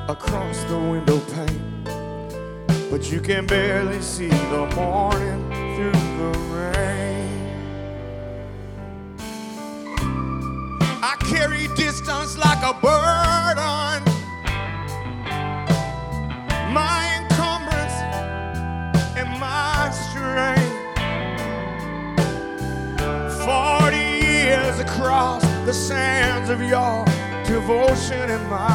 across the window pane, but you can barely see the morning through the rain. I carry distance like a burden, my encumbrance and my strain. 40 years across the sands of your devotion and mine.